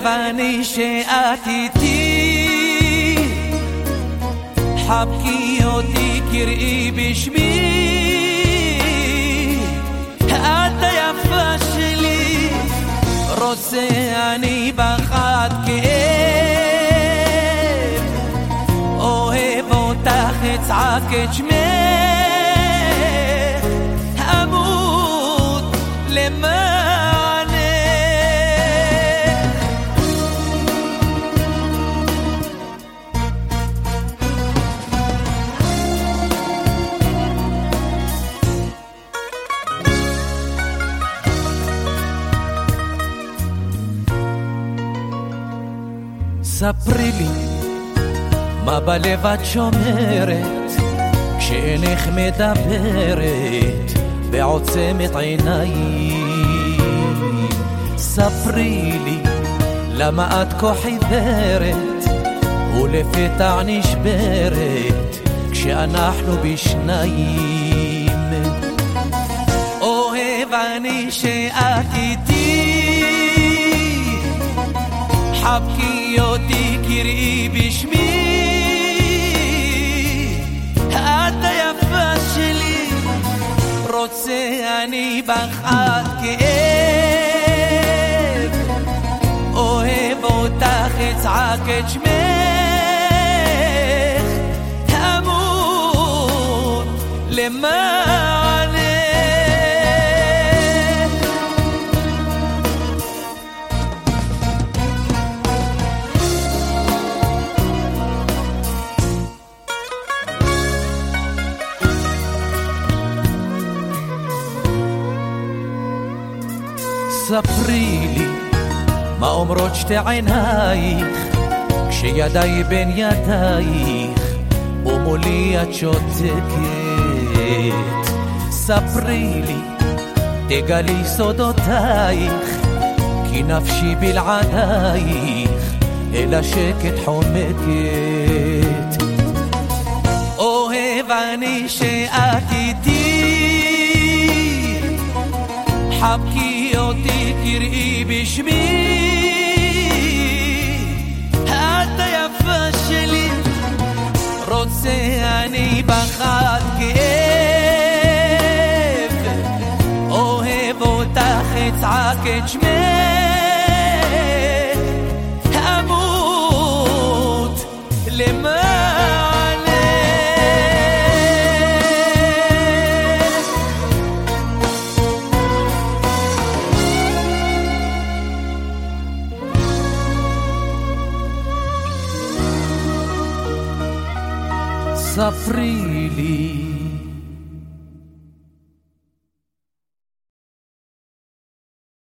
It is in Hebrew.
אני שאת איתי, חבקי אותי קראי בשמי, את היפה שלי, רוצה אני בך עד כאב, אוהב אותך אצעק את שמך, אמות למענך. ספרי לי מה בלב את שומרת כשאינך מדברת בעוצמת עיניים. ספרי לי למה את כה חיוורת ולפתע נשברת כשאנחנו בשניים. אוהב אני שאת איתי, חבקי אותי קראי בשמי, את היפה שלי, רוצה אני בך עד כאב, אוהב אותך אצעק את שמך, אמות למענך. ספרי לי מה אומרות שתי עינייך כשידיי בין ידייך ומולי את שותקת. ספרי לי, תגלי סודותייך, כי נפשי בלעדייך אל השקט חומקת. אוהב אני שאת איתי, חבקי אותי קראי בשמי, את היפה שלי, רוצה אני בך עד כאב, אוהב אותך אצעק את שמך, אמות למענך. ספרי לי